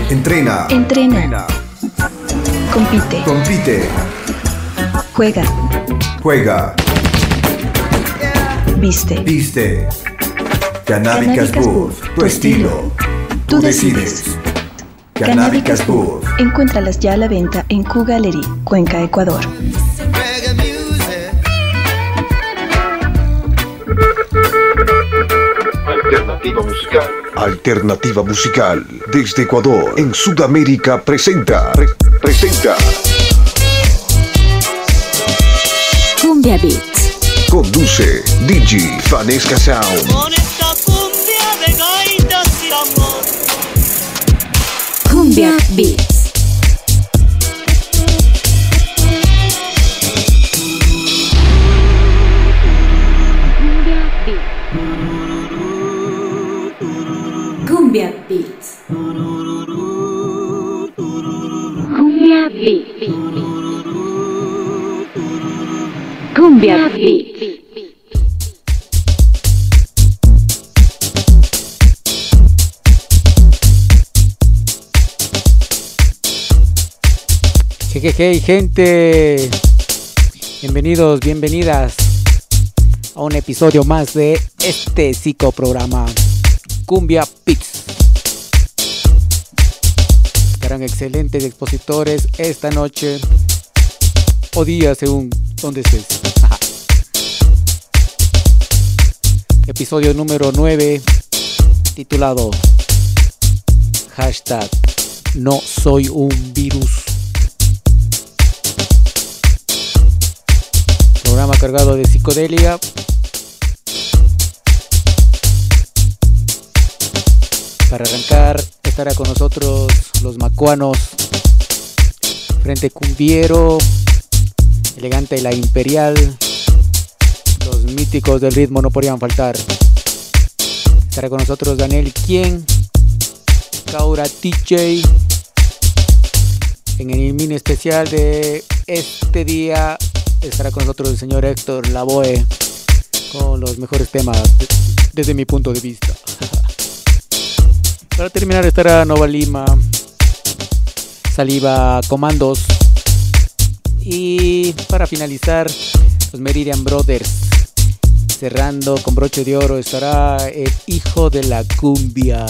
Entrena. Entrena. Compite. Compite. Juega. Juega. Viste. Viste. Canábicas Booth. Tu estilo. Tú decides. Canábicas Booth. Encuéntralas ya a la venta en Q Gallery, Cuenca, Ecuador. Alternativa musical. Alternativa musical. Desde Ecuador, en Sudamérica, presenta. Cumbia Beats. Conduce DJ Fanesca Sound. Con esta cumbia de gaitas y amor. Cumbia Beats. Cumbia Beats. Cumbia Beats. Cumbia Beats. Hey gente, bienvenidos, bienvenidas a un episodio más de este psicoprograma Cumbia Beats. Estarán excelentes expositores esta noche o día según donde estés. Episodio número 9, titulado Hashtag No soy un virus. Programa cargado de psicodelia. Para arrancar estará con nosotros los macuanos, Frente Cumbiero, Elegante y la Imperial. Los míticos del ritmo no podrían faltar. Estará con nosotros Daniel Quien, Kaura DJ. En el mini especial de este día estará con nosotros el señor Héctor Lavoe con los mejores temas desde mi punto de vista. Para terminar estará Nova Lima, Saliva Comandos. Y para finalizar, los Meridian Brothers. Cerrando con broche de oro estará el hijo de la cumbia.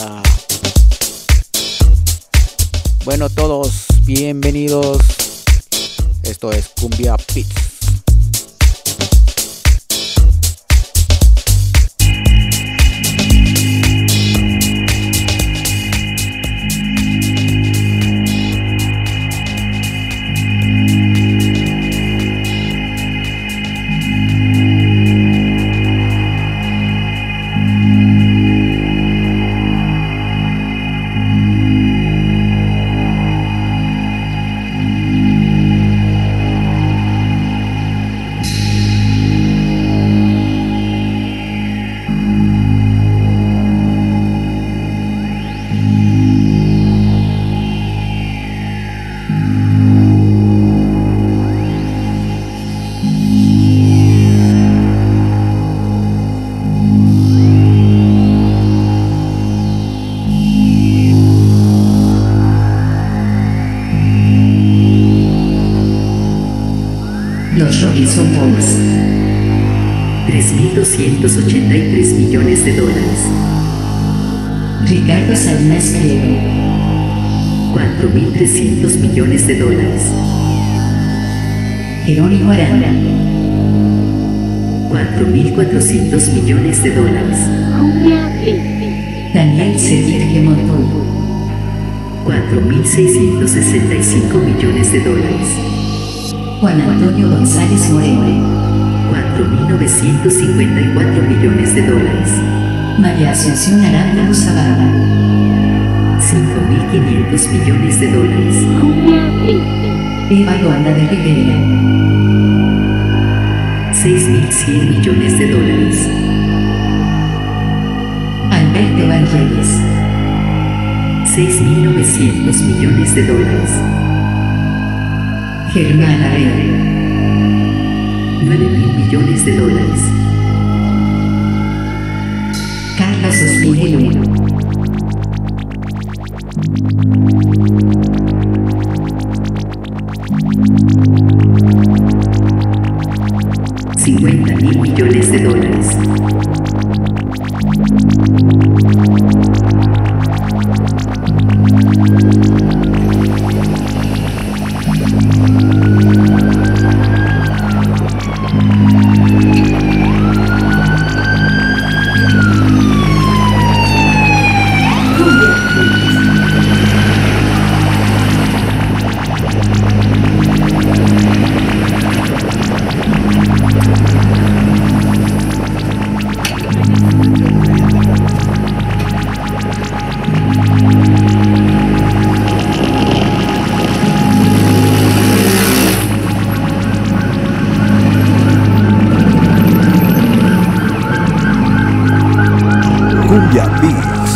Bueno, todos bienvenidos. Esto es Cumbia Beats. Los Robinson Boys, $3.283 millones. Ricardo Salinas Pliego, $4.300 millones. Jerónimo Aranda, $4.400 millones. Daniel Sergio Montón, $4.665 millones. Juan Antonio González Moreno, $4.954 millones. María Asunción Aranda Zavala, $5.500 millones. Eva Luanda de Rivera, $6.100 millones. Alberto Evangelis, $6.900 millones. Germán Arena, $9.000 millones. Carlos Ospinelo, millones de dólares. Cumbia Beats.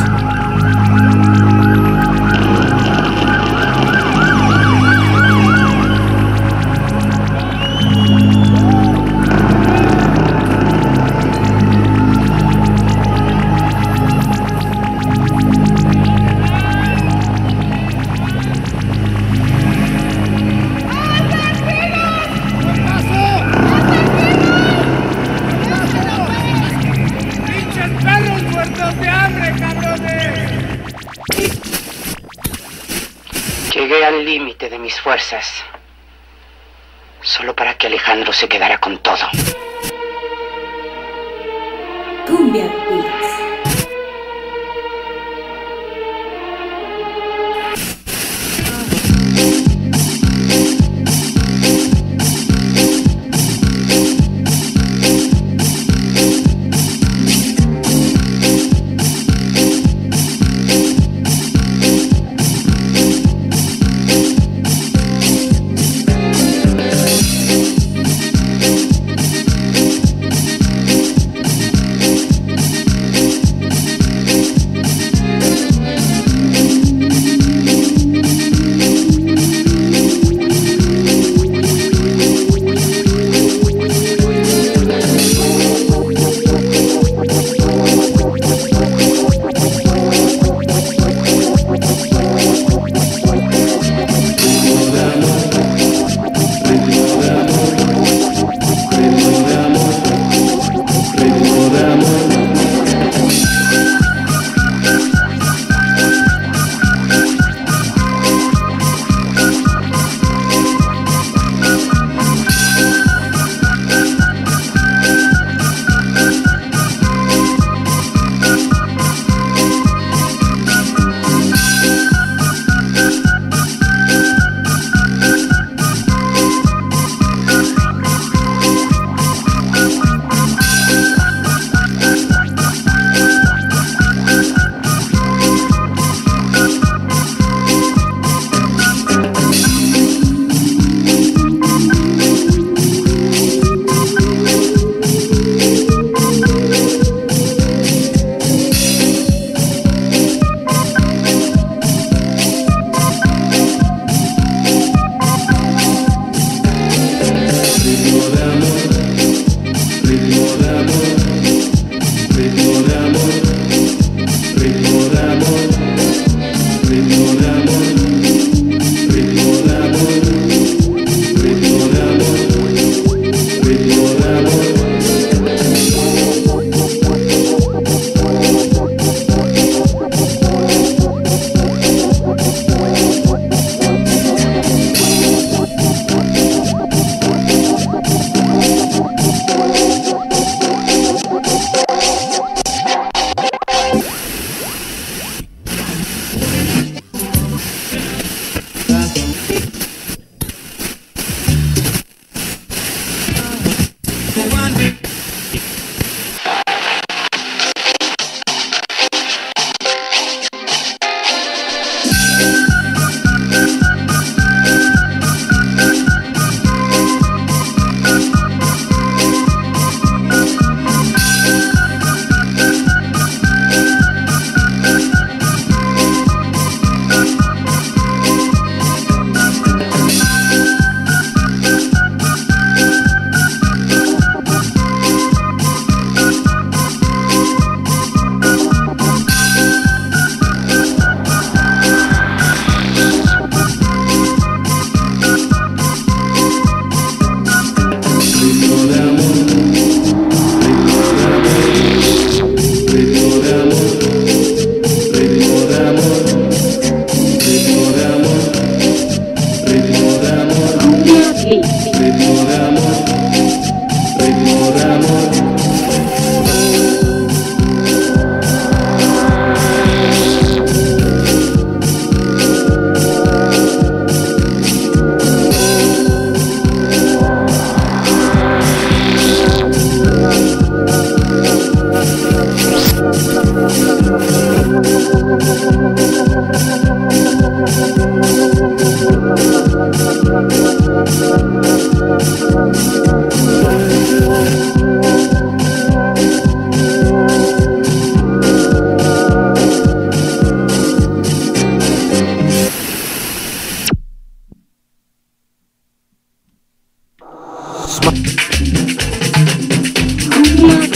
Llegué al límite de mis fuerzas, solo para que Alejandro se quedara con todo. Cumbia Beats.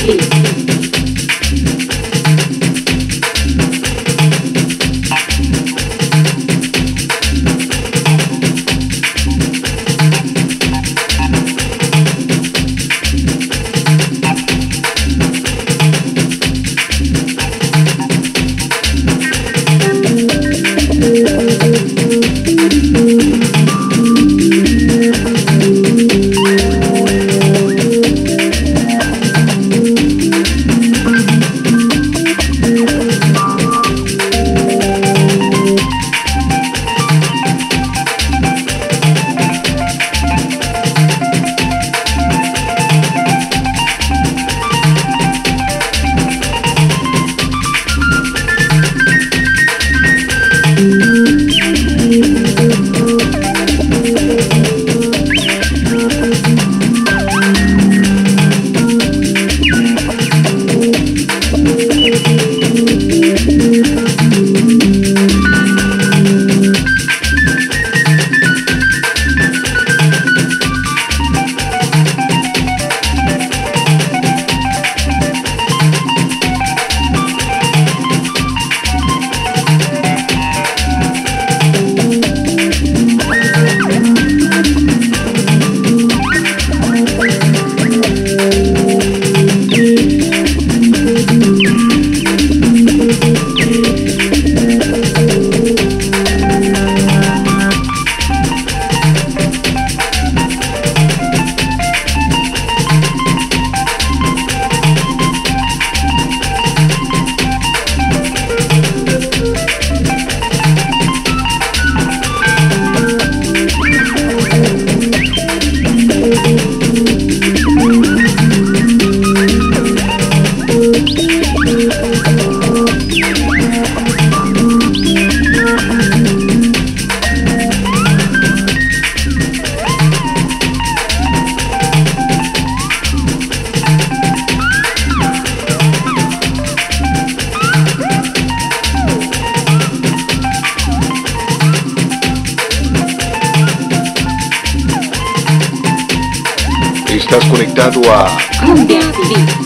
Estás conectado a Cumbia Beats.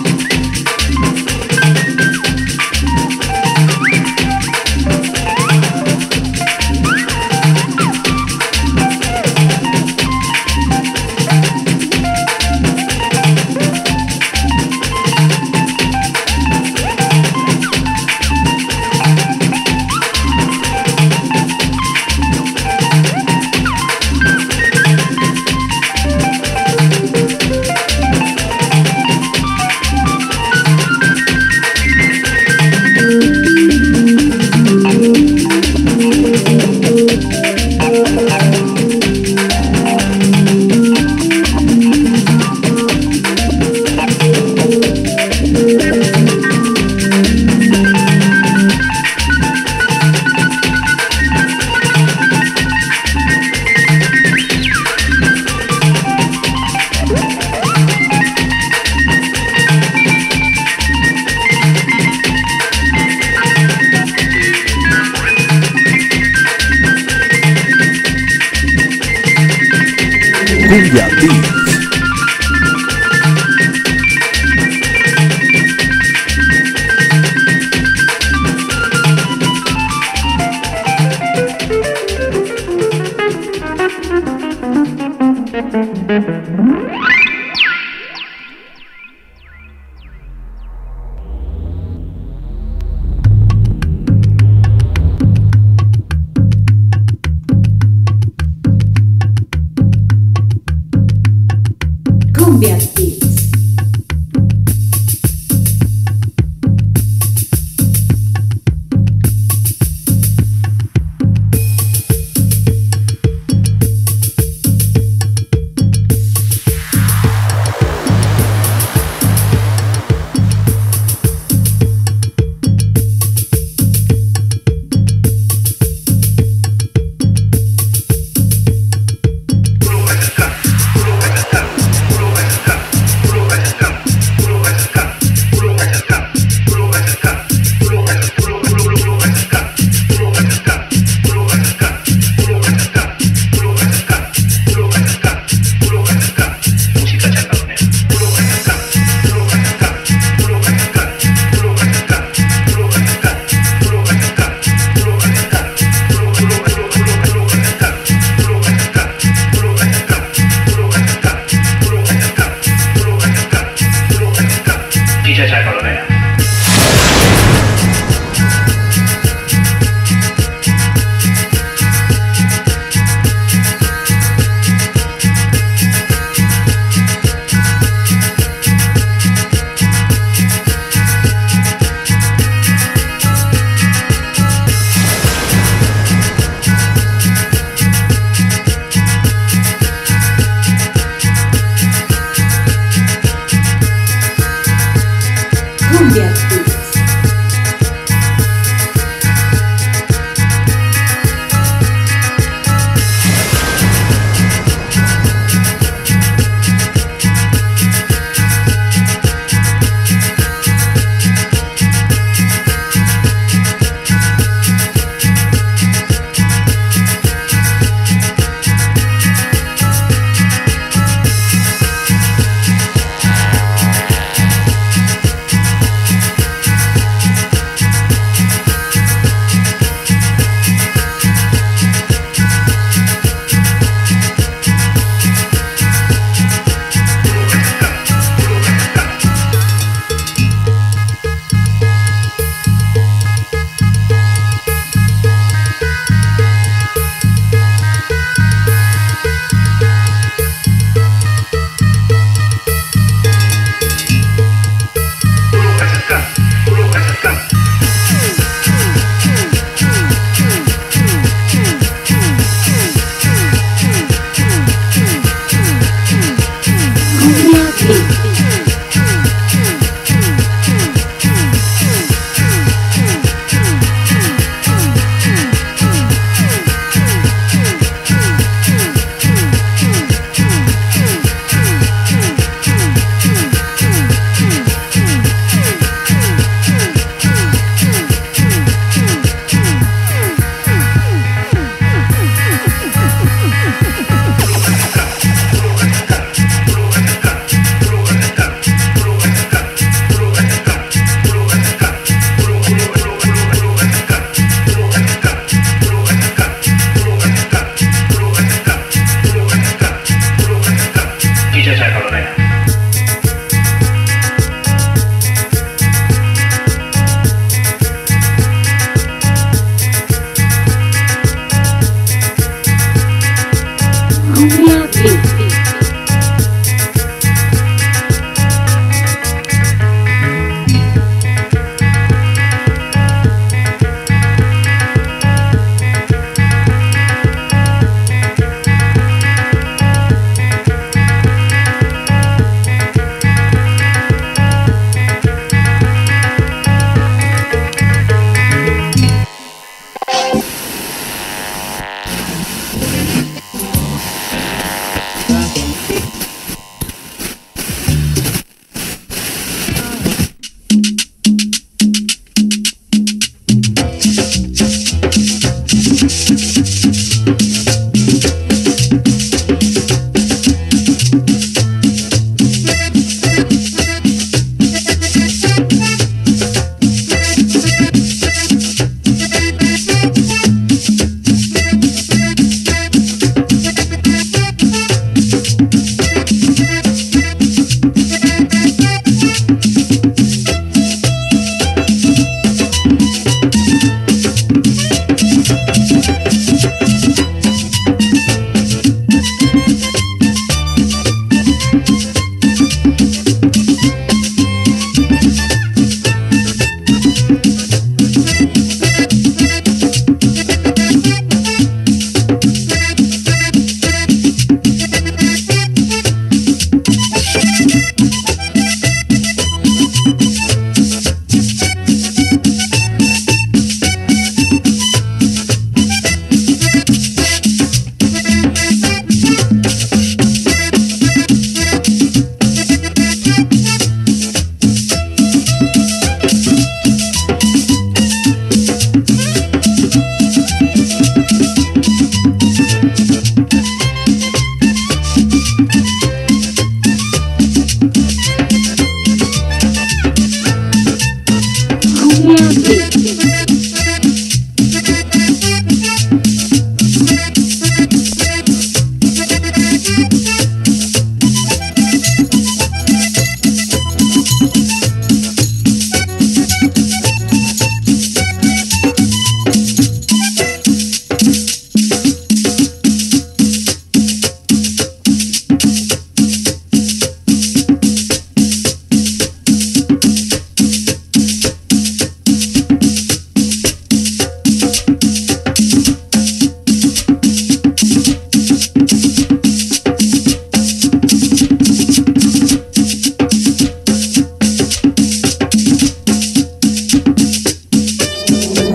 Princesa de Colomena. Cumbia Beats.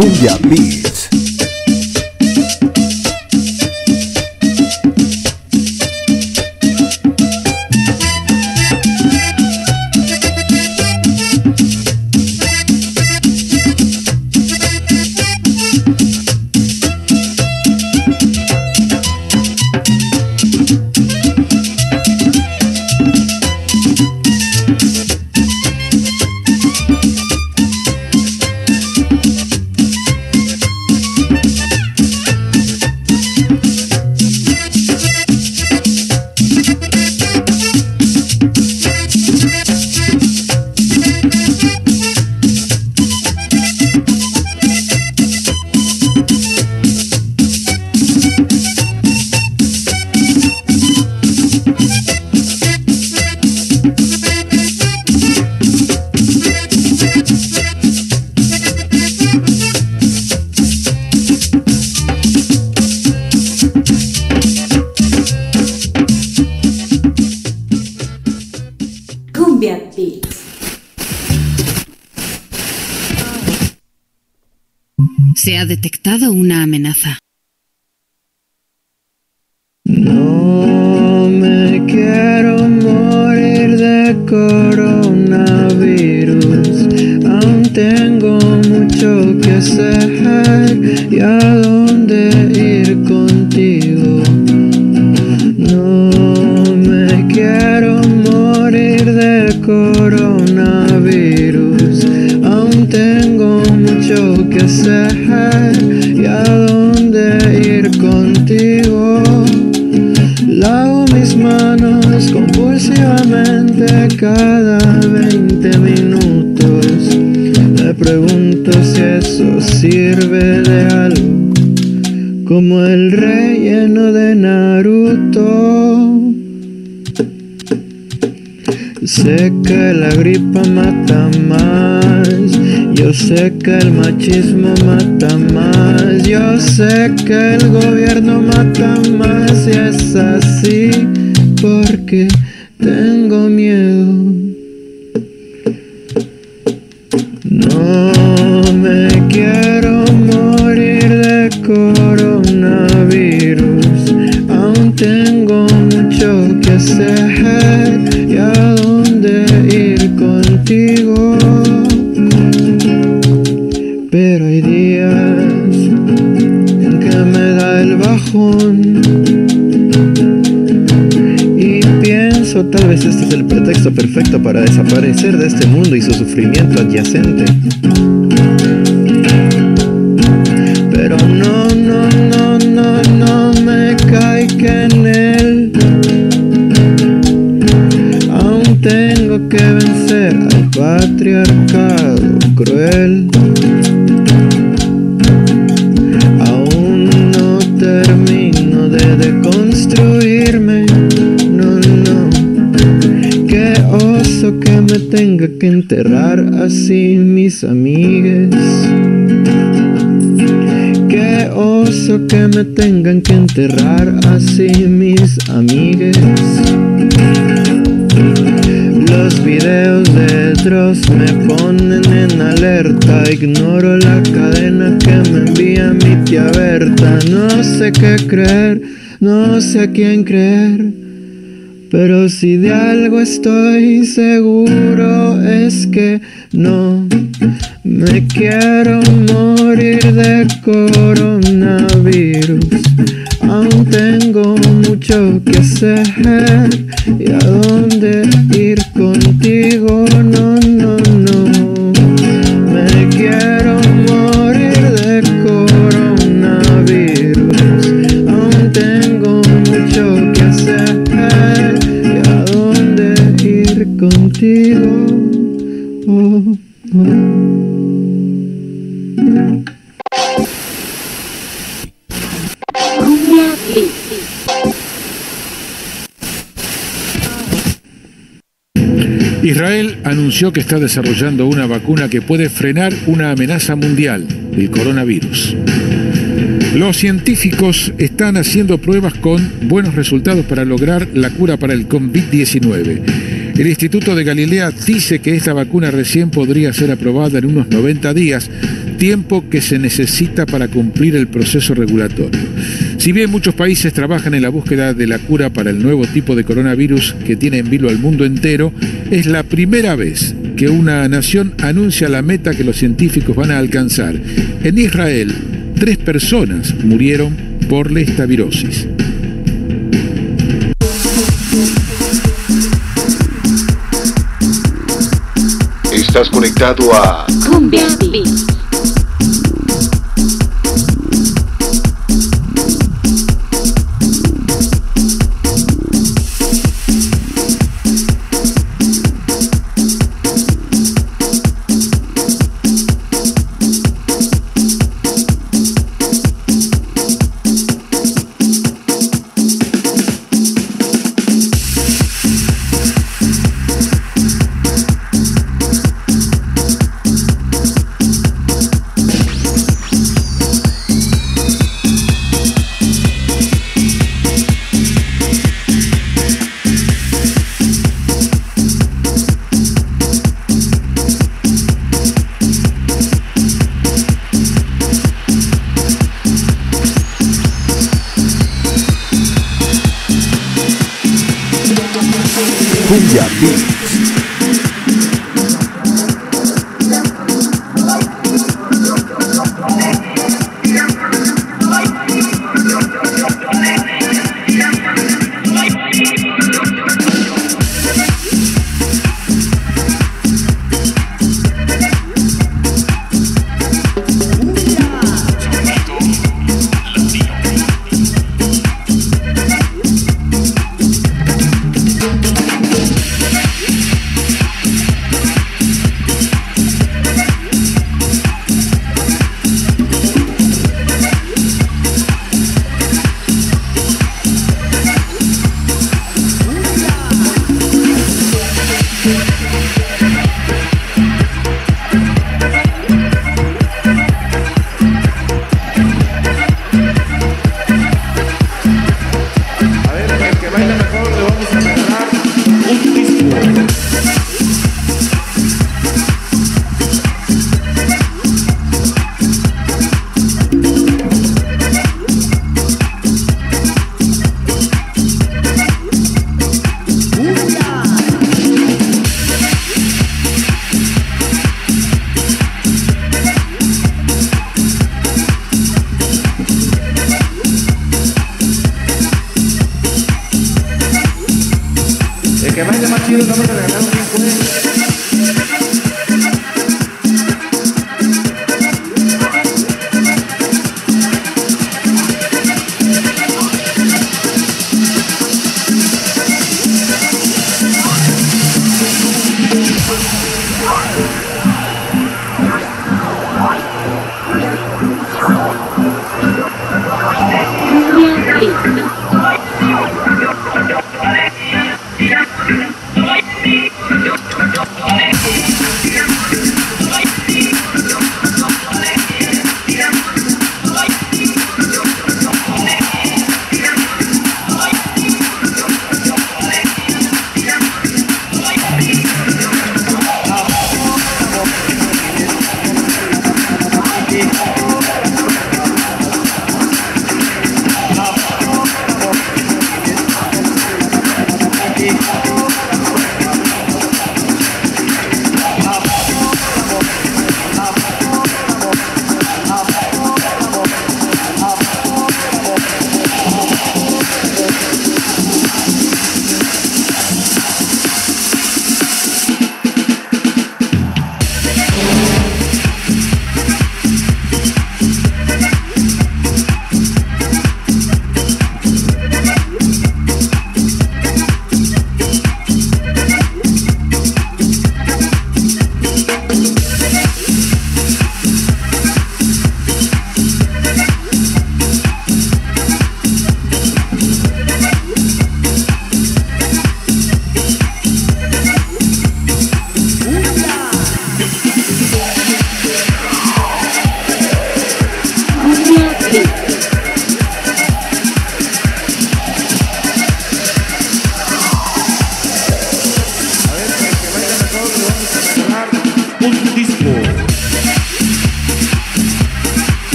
Cumbia Beats. Cumbia Beats. Se ha detectado una amenaza. No me quiero morir de coronavirus. Aún tengo mucho que hacer y a dónde ir contigo. No me quiero morir de coronavirus. Aún tengo mucho que hacer y a dónde ir contigo. Lavo mis manos compulsivamente cada 20 minutos. Me pregunto si eso sirve de algo, como el relleno de Naruto. Sé que la gripa mata más, yo sé que el machismo mata más, yo sé que el gobierno mata más, y es así porque tengo miedo. No me quiero morir de coronavirus. Aún tengo mucho que hacer y a dónde ir contigo. Pero hay días en que me da el bajón y pienso, tal vez este es el pretexto perfecto para desaparecer de este mundo y su sufrimiento adyacente. Pero no me caiga en él. Aún tengo que vencer al patriarcado cruel. Aún no termino de deconstruirme. No, qué oso que me tenga que enterrar así mis amigues. Qué oso que me tengan que enterrar así mis amigues. Los videos de Dross me ponen en alerta. Ignoro la cadena que me envía mi tía Berta. No sé qué creer, no sé a quién creer, pero si de algo estoy seguro es que no me quiero morir de coronavirus. Aún tengo mucho que hacer y a dónde ir contigo. No me quiero morir de coronavirus. Aún tengo mucho que hacer y a dónde ir contigo. Cumbia Beats. Israel anunció que está desarrollando una vacuna que puede frenar una amenaza mundial, el coronavirus. Los científicos están haciendo pruebas con buenos resultados para lograr la cura para el COVID-19. El Instituto de Galilea dice que esta vacuna recién podría ser aprobada en unos 90 días, tiempo que se necesita para cumplir el proceso regulatorio. Si bien muchos países trabajan en la búsqueda de la cura para el nuevo tipo de coronavirus que tiene en vilo al mundo entero, es la primera vez que una nación anuncia la meta que los científicos van a alcanzar. En Israel, 3 personas murieron por lestavirosis. Estás conectado a Cumbia Beats. Cumbia Beats. El que baile más chido, vamos a regalar un 5. Cumbia Beats.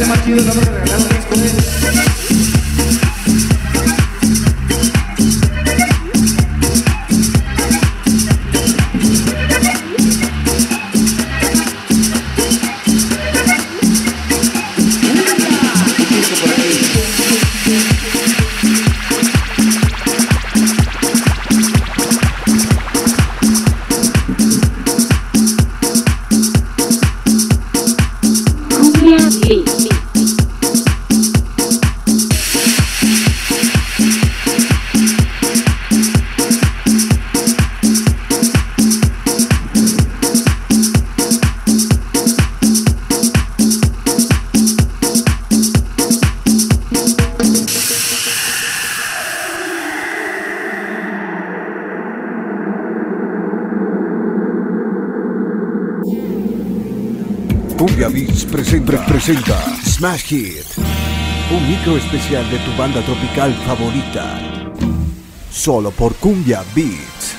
tema chido, vamos a regalar un disco. Cumbia Beats presenta Smash Hit, un micro especial de tu banda tropical favorita, solo por Cumbia Beats.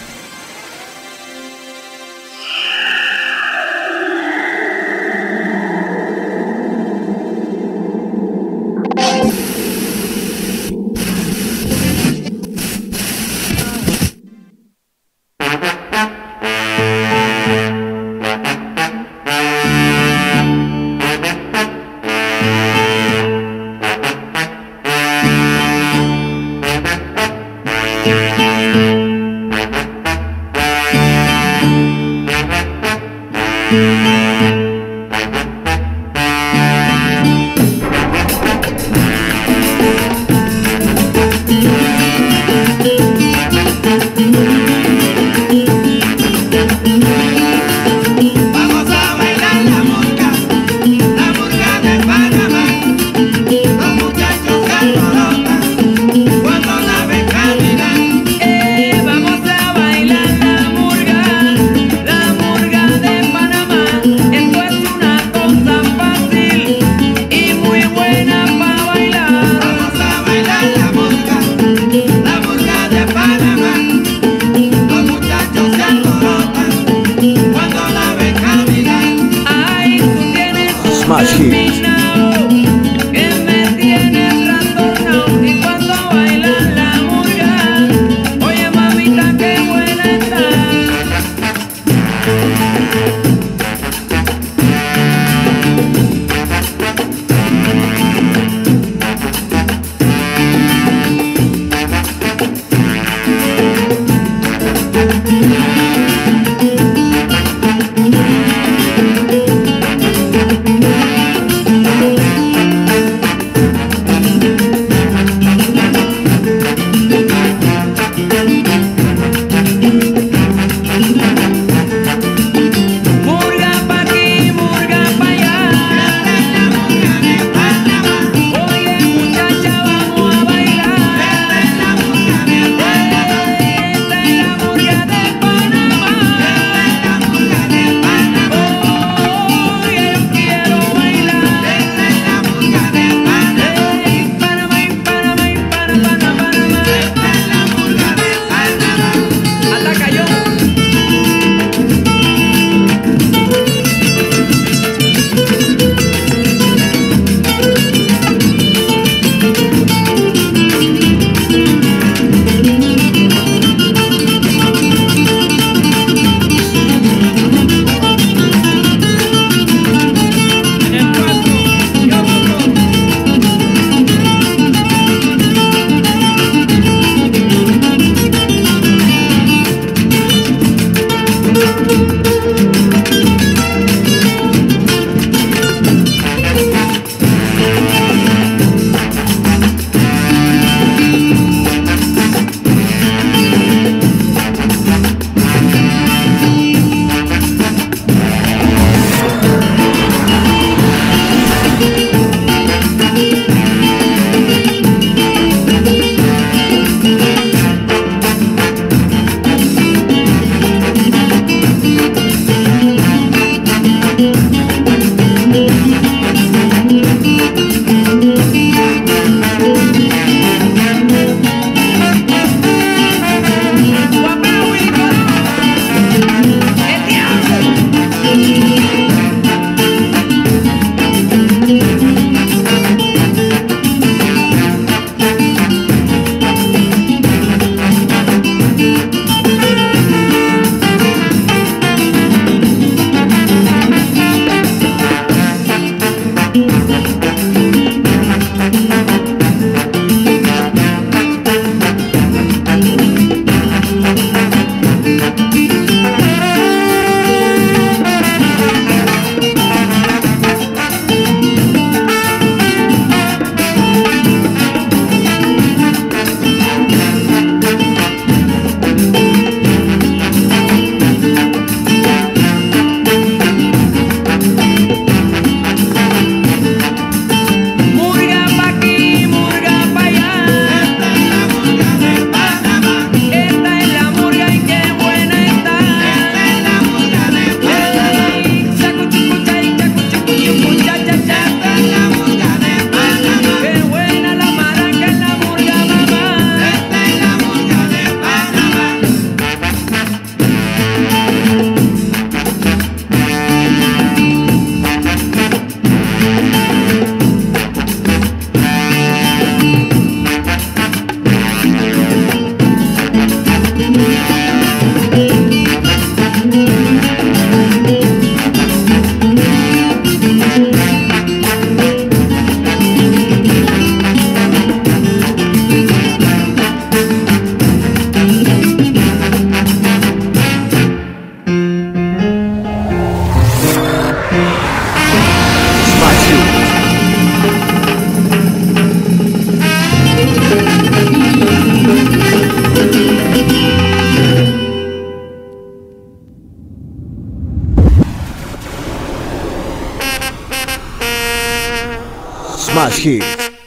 Smash Hit.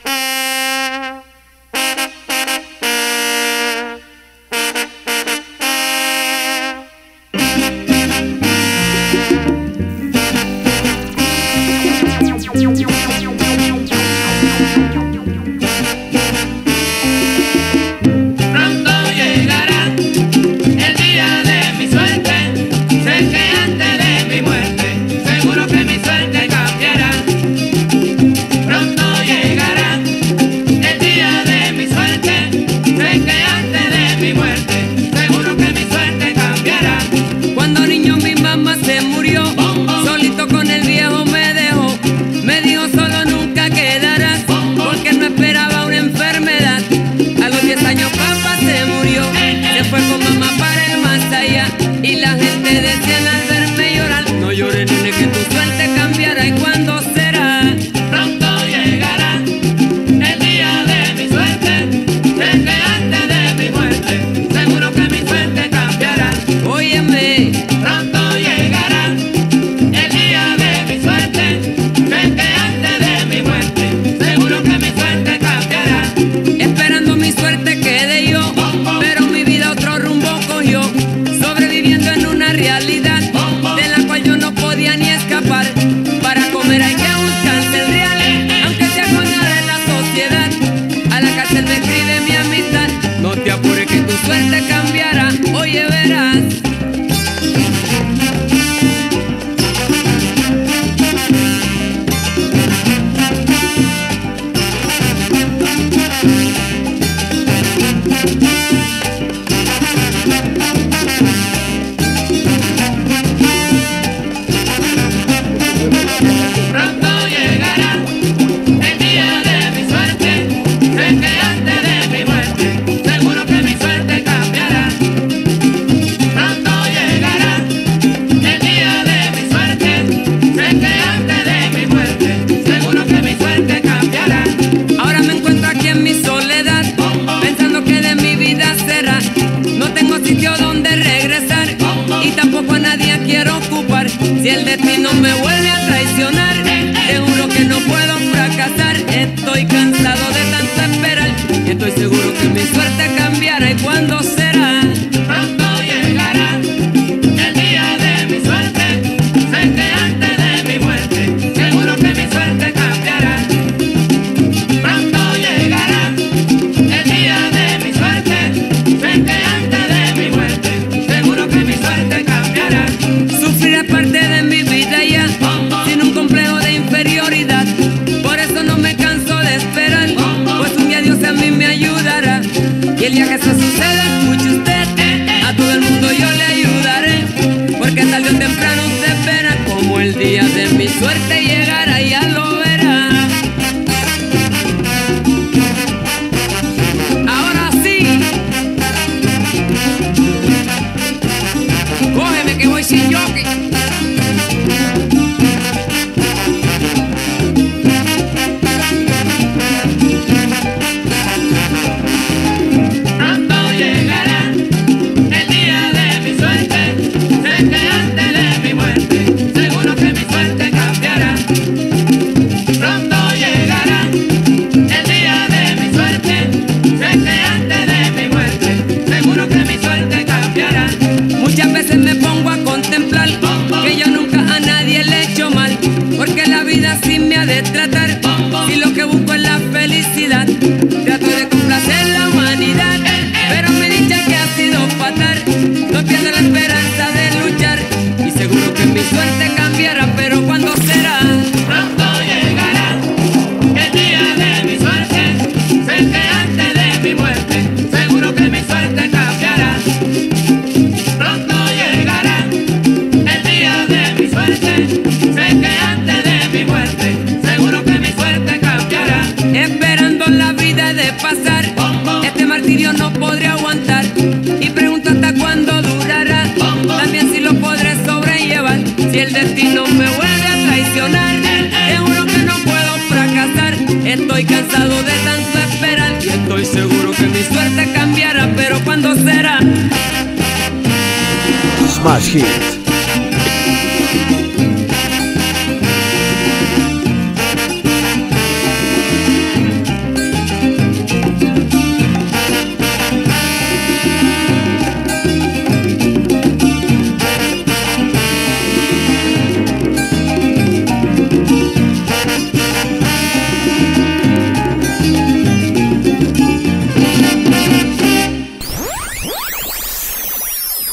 Smash Hit.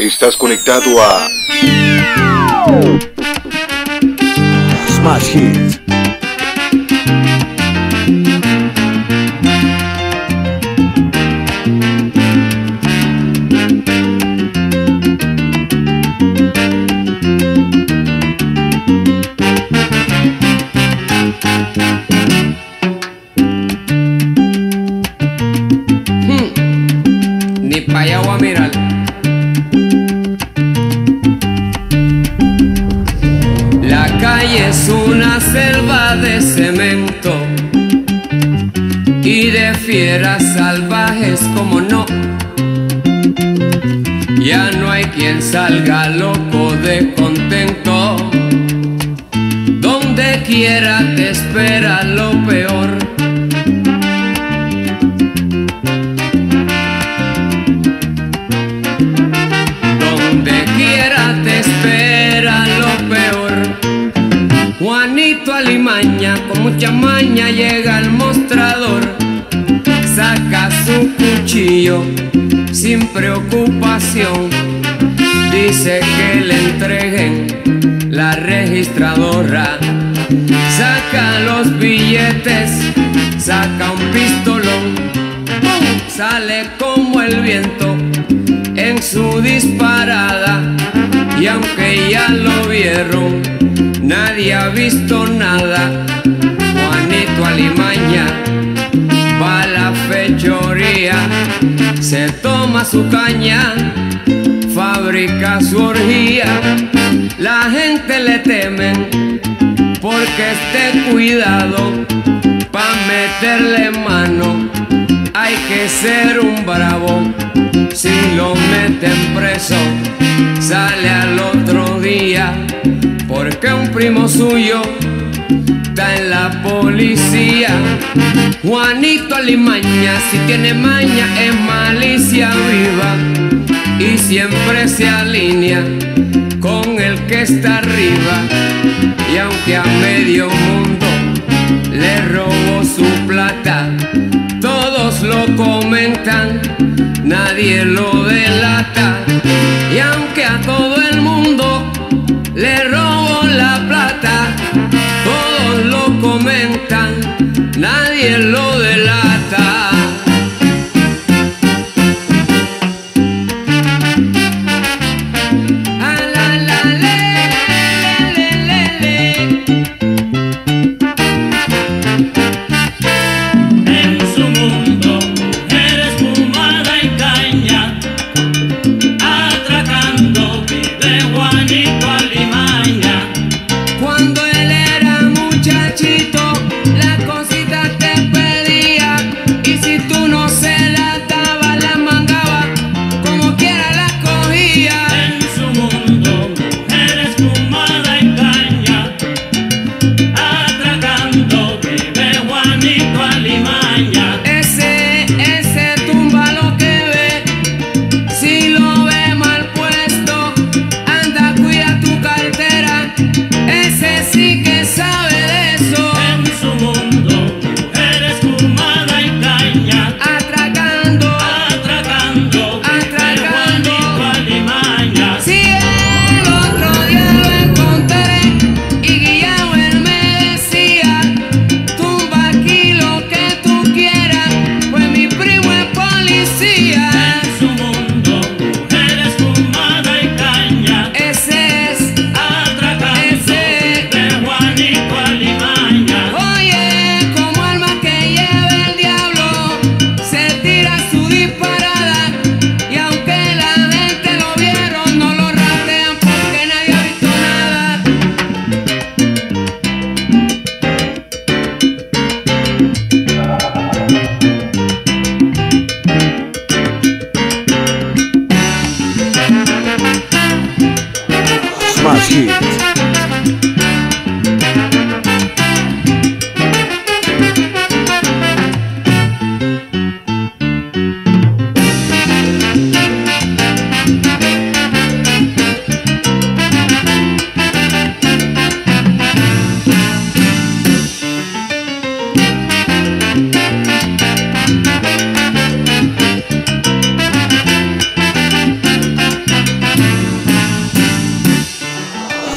Estás conectado a Smash Hit. Ni pa' allá voy a mirar. La calle es una selva de cemento y de fieras salvajes, como no. Ya no hay quien salga loco de contento. Donde quiera te espera lo peor. Donde quiera te espera lo peor. Juanito Alimaña con mucha maña llega al mostrador, saca su cuchillo sin preocupación, dice que le entreguen la registradora, saca los billetes, saca un pistolón, sale como el viento en su disparada, y aunque ya lo vieron, nadie ha visto nada. Juanito Alimaña va a la fechoría, se toma su caña, fabrica su orgía. La gente le temen porque esté cuidado, pa' meterle mano hay que ser un bravo. Si lo meten preso, sale al otro día, porque un primo suyo está en la policía. Juanito Alimaña, si tiene maña, es malicia viva y siempre se alinea con el que está arriba. Y aunque a medio mundo le robó su plata, todos lo comentan, nadie lo delata. Y aunque a todo el mundo le robó la plata, todos lo comentan, nadie lo delata. En su mundo eres fumada y caña, atracando vive Juanito Alimaña. Cuando él era muchachito, la cosita te pedía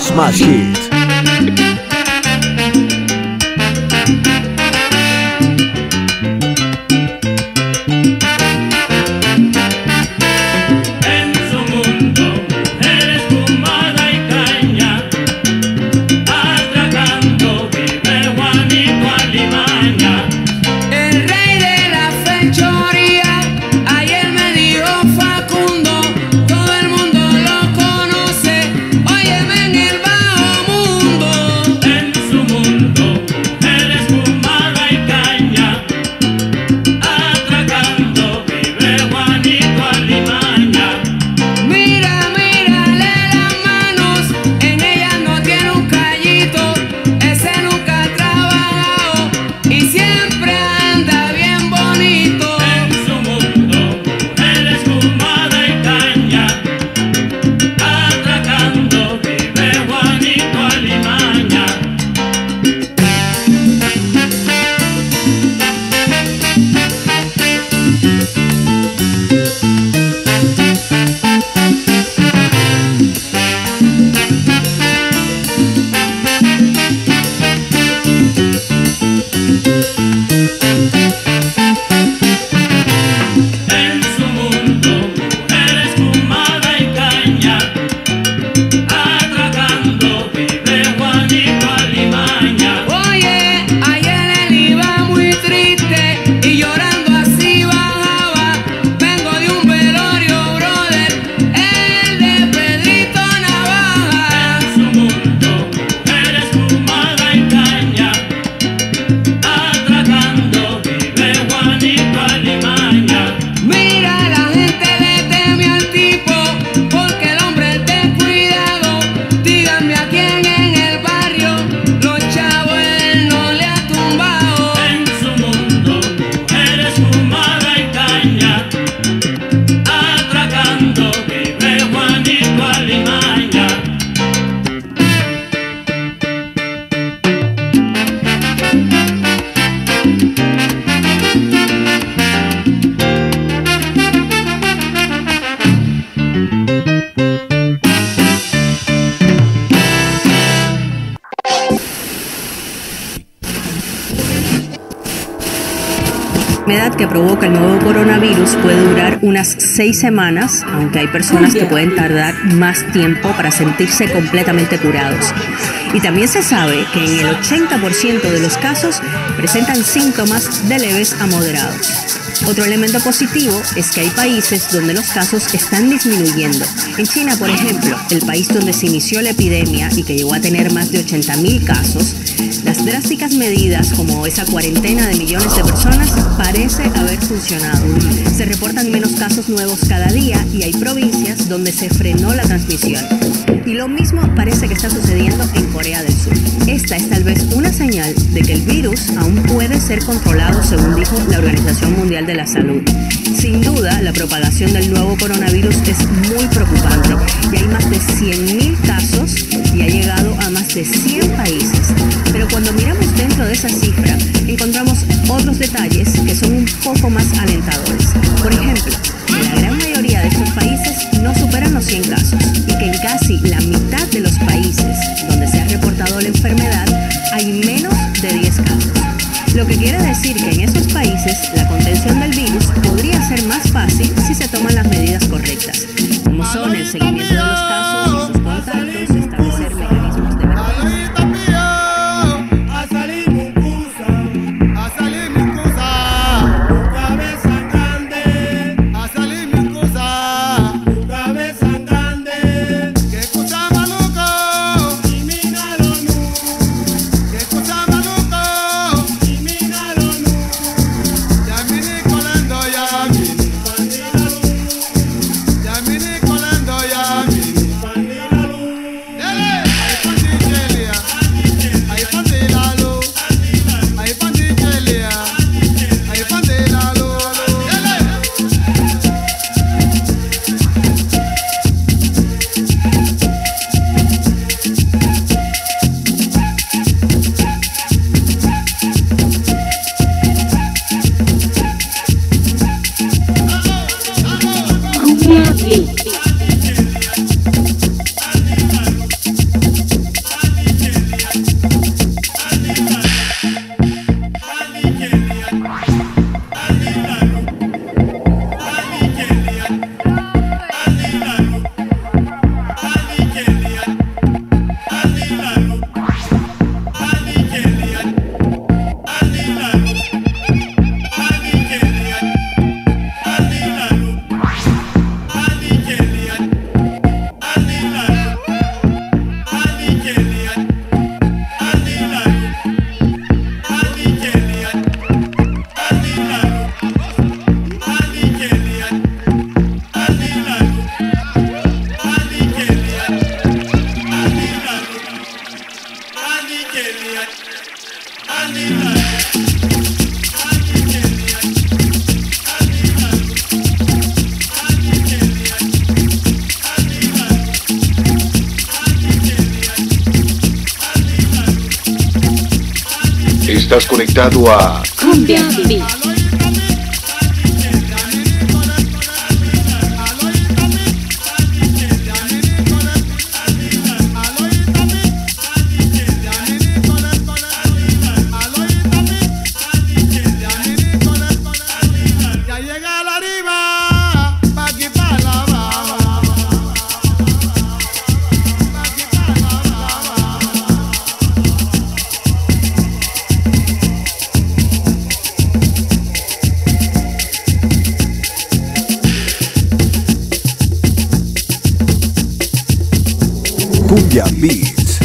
Smash Hit. La enfermedad que provoca el nuevo coronavirus puede durar unas 6 semanas, aunque hay personas que pueden tardar más tiempo para sentirse completamente curados. Y también se sabe que en el 80% de los casos presentan síntomas de leves a moderados. Otro elemento positivo es que hay países donde los casos están disminuyendo. En China, por ejemplo, el país donde se inició la epidemia y que llegó a tener más de 80.000 casos, las drásticas medidas como esa cuarentena de millones de personas parece haber funcionado. Se reportan menos casos nuevos cada día y hay provincias donde se frenó la transmisión. Y lo mismo parece que está sucediendo en Corea del Sur. Esta es tal vez una señal de que el virus aún puede ser controlado, según dijo la Organización Mundial de la Salud. Sin duda, la propagación del nuevo coronavirus es muy preocupante y hay más de 100.000 casos y ha llegado a más de 100 países. Pero cuando miramos dentro de esa cifra, encontramos otros detalles que son un poco más alentadores. Por ejemplo, que la gran mayoría de estos países no superan los 100 casos y que en casi la mitad de los países donde se ha reportado la enfermedad hay menos de 10 casos. Lo que quiere decir que en esos países la contención del virus podría ser más fácil si se toman las medidas correctas, como son el seguimiento de los casos y sus contactos, establecer mecanismos de Estás conectado a Cumbia Beats. Cumbia Beats.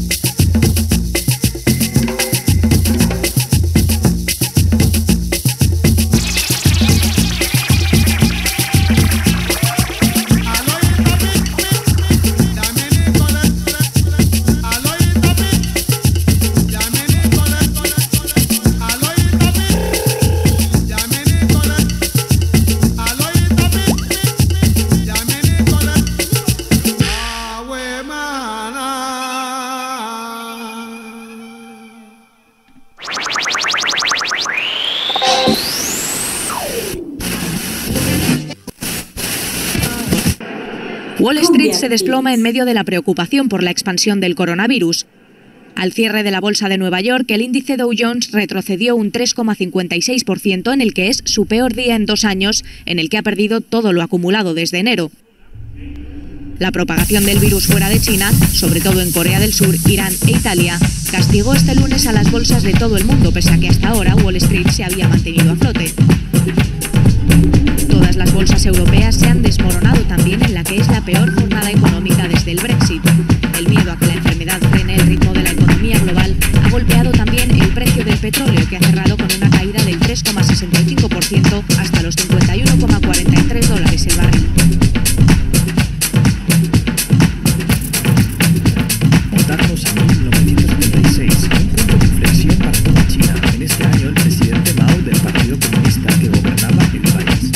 Wall Street se desploma en medio de la preocupación por la expansión del coronavirus. Al cierre de la bolsa de Nueva York, el índice Dow Jones retrocedió un 3,56% en el que es su peor día en 2 años, en el que ha perdido todo lo acumulado desde enero. La propagación del virus fuera de China, sobre todo en Corea del Sur, Irán e Italia, castigó este lunes a las bolsas de todo el mundo, pese a que hasta ahora Wall Street se había mantenido a flote. Todas las bolsas europeas se han desmoronado también en la que es la peor jornada económica desde el Brexit. El miedo a que la enfermedad frene el ritmo de la economía global ha golpeado también el precio del petróleo, que ha cerrado con una caída del 3,65% hasta los $51,43 el barril. Montarnos a 1976, un punto de inflexión para toda China. En este año, el presidente Mao del Partido Comunista que gobernaba el país.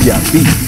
Cumbia Beats.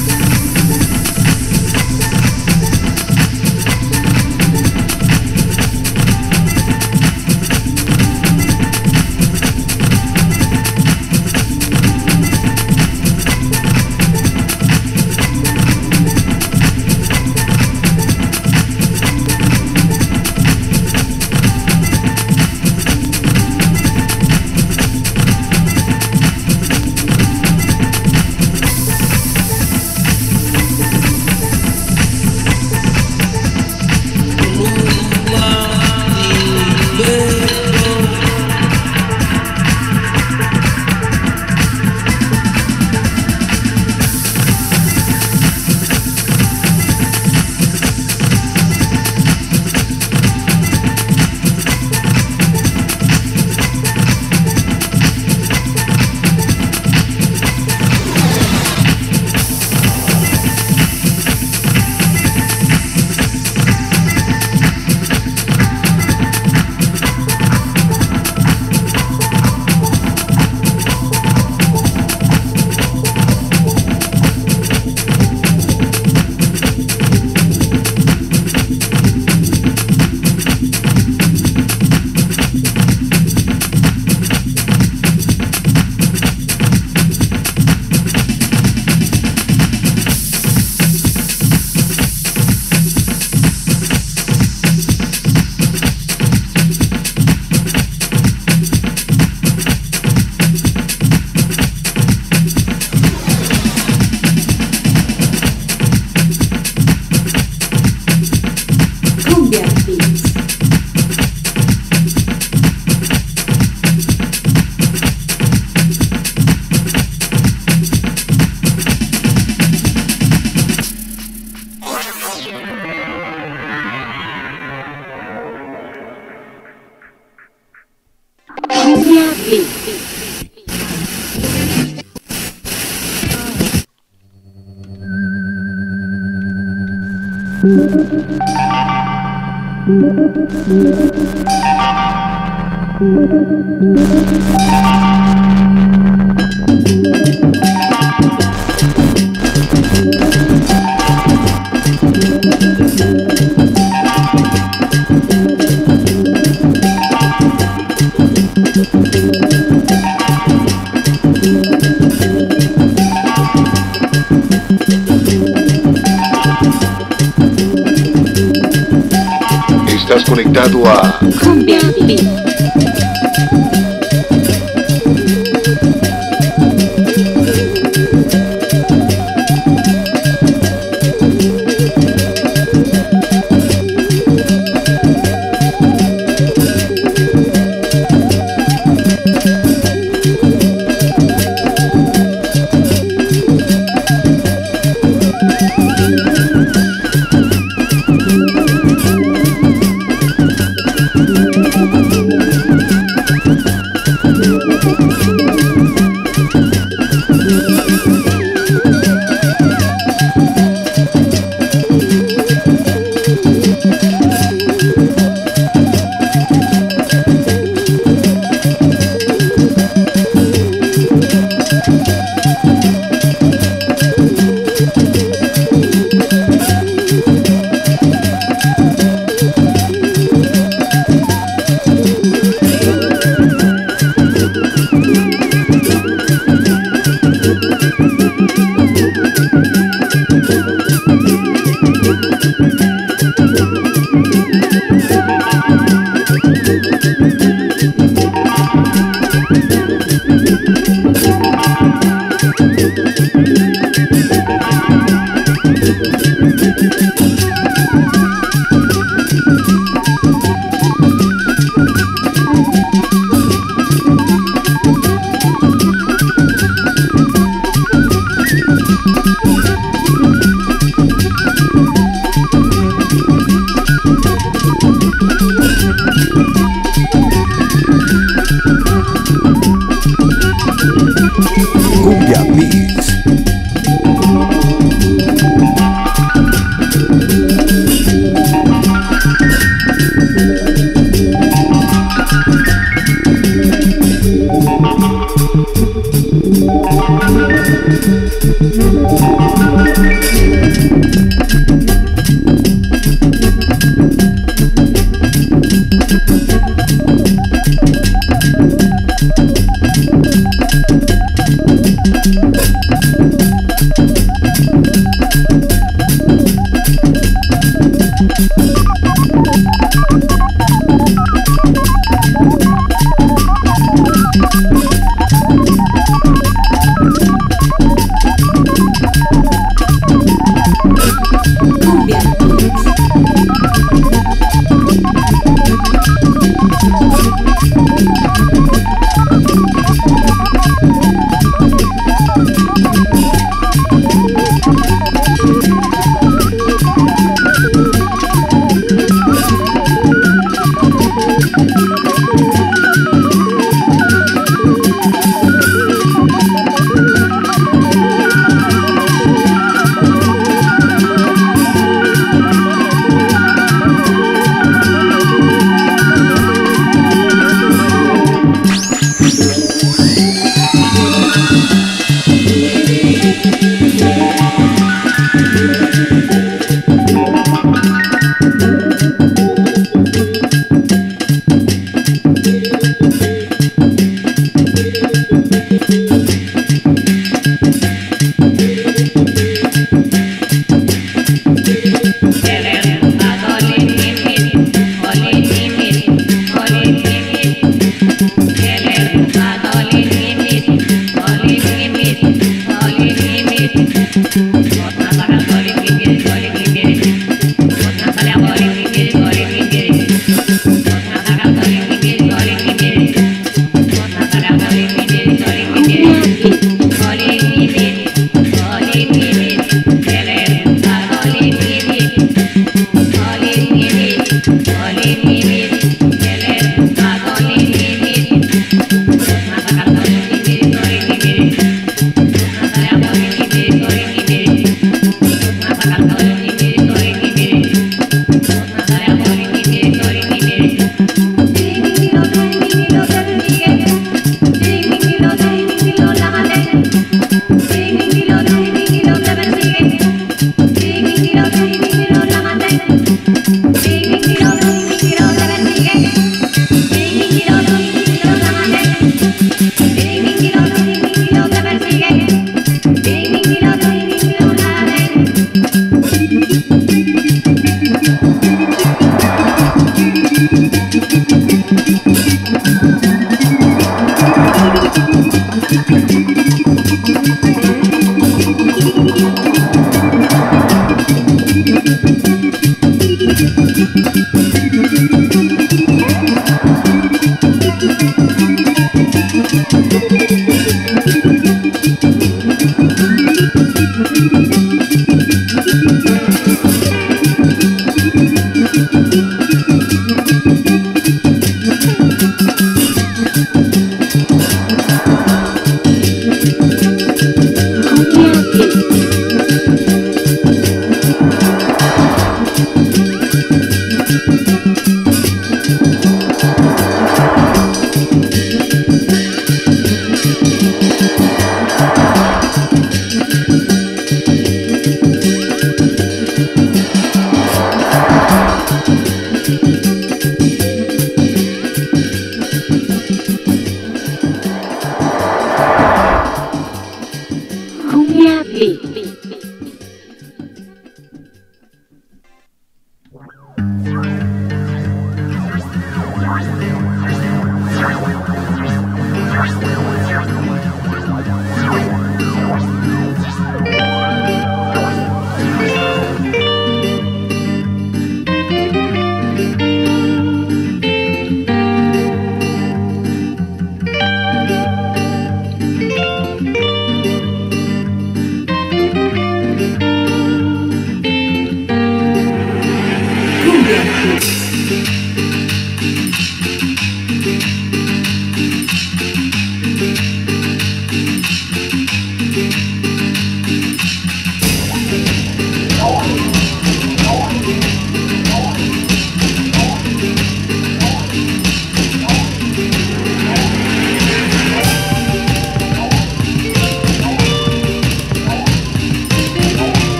Estás conectado a Cumbia Beats.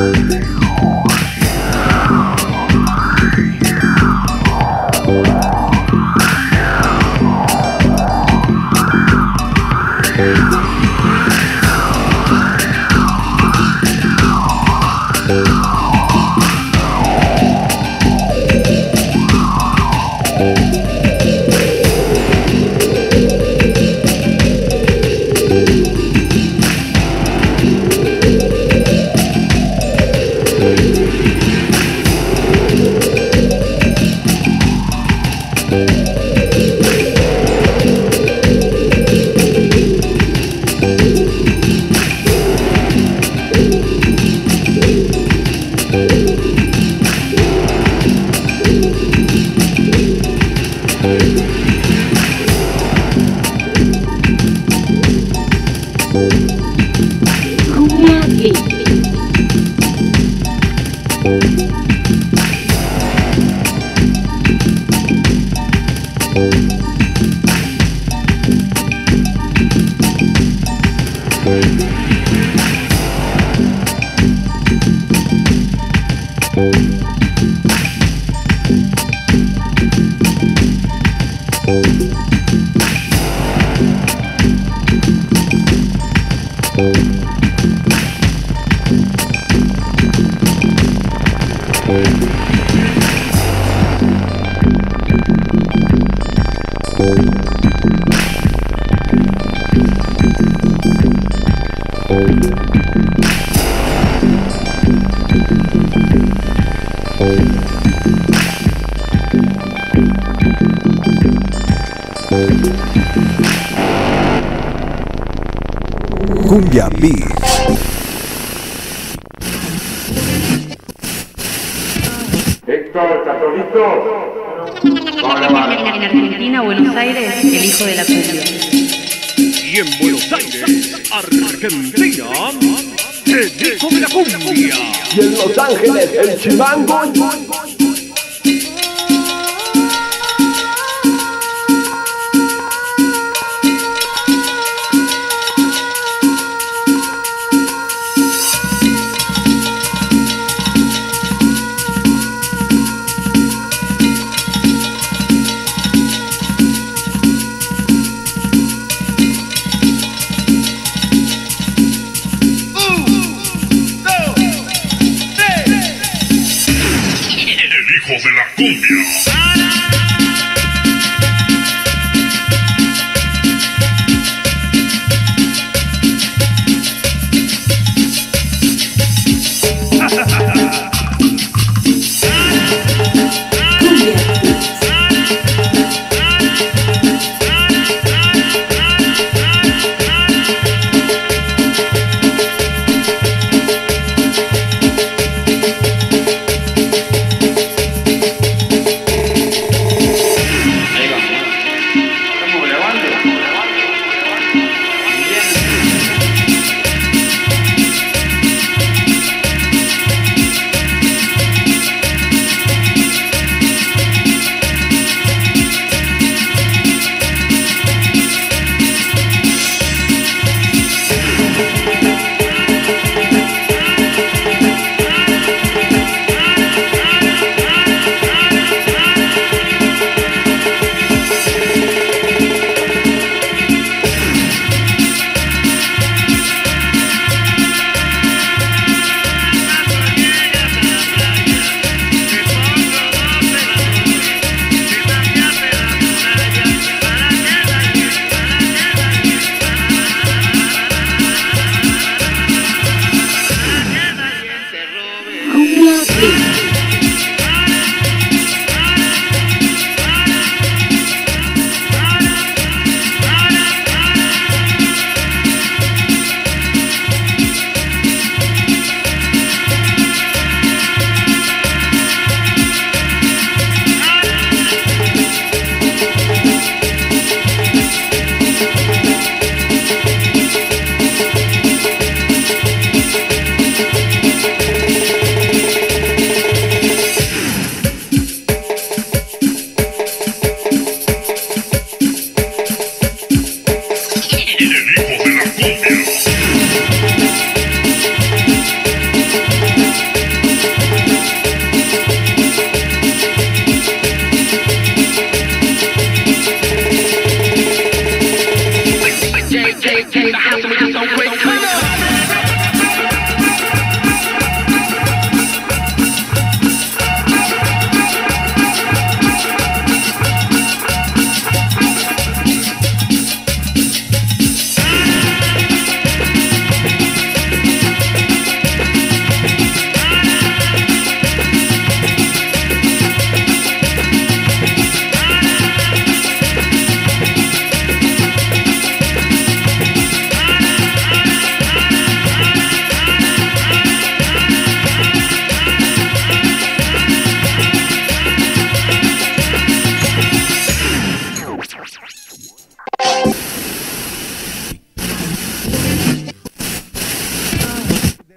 Cumbia Beats. Héctor, ¿estás listo? En Argentina, Buenos Aires, el hijo de la cumbia. Y en Buenos Aires, Argentina, el hijo de la cumbia. Y en Los Ángeles, el chimango. De la cumbia.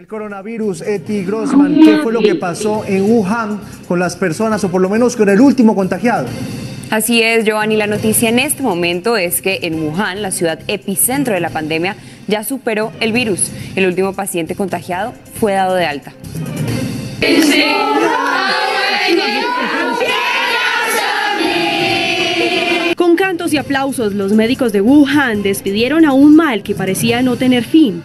El coronavirus, Eti Grossman, ¿qué fue lo que pasó en Wuhan con las personas, o por lo menos con el último contagiado? Así es, Giovanni. La noticia en este momento es que en Wuhan, la ciudad epicentro de la pandemia, ya superó el virus. El último paciente contagiado fue dado de alta. Con cantos y aplausos, los médicos de Wuhan despidieron a un mal que parecía no tener fin.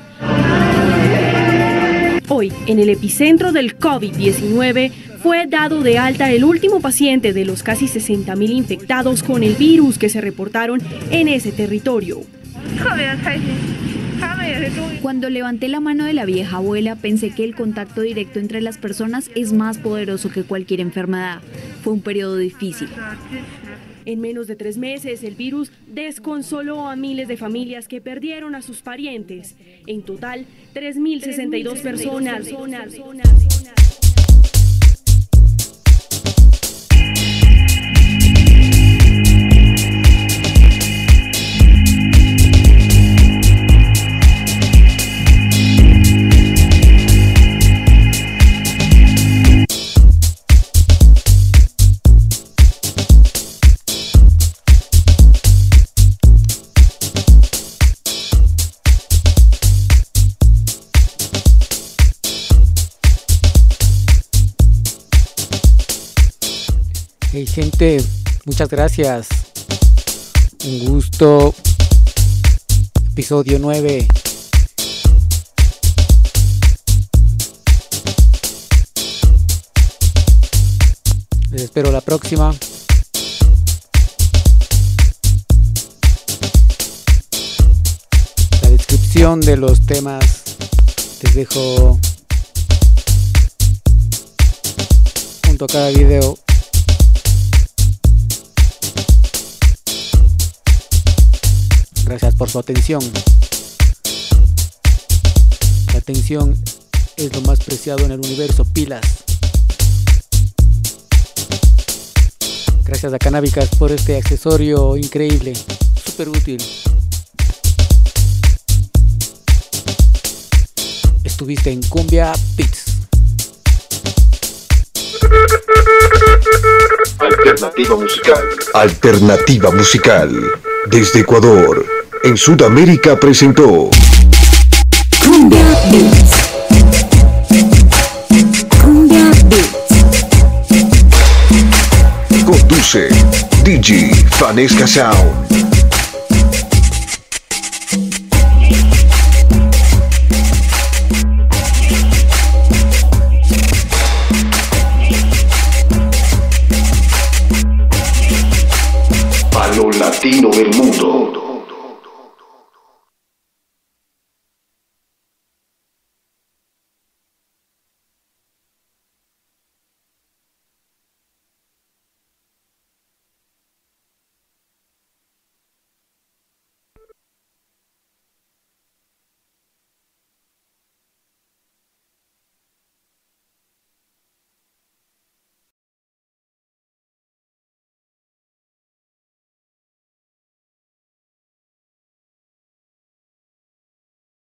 Hoy, en el epicentro del COVID-19, fue dado de alta el último paciente de los casi 60.000 infectados con el virus que se reportaron en ese territorio. Cuando levanté la mano de la vieja abuela, pensé que el contacto directo entre las personas es más poderoso que cualquier enfermedad. Fue un periodo difícil. En menos de 3 meses, el virus desconsoló a miles de familias que perdieron a sus parientes. En total, 3.062 personas. Hey gente, muchas gracias. Un gusto. Episodio 9. Les espero la próxima. La descripción de los temas les dejo junto a cada video. Gracias por su atención. La atención es lo más preciado en el universo. Pilas. Gracias a Canábicas por este accesorio increíble, súper útil. Estuviste en Cumbia Beats. Alternativa musical. Alternativa musical. Desde Ecuador, en Sudamérica presentó Cumbia Beats. Cumbia Beats. Conduce DJ Fanesca Sound. A lo latino del mundo.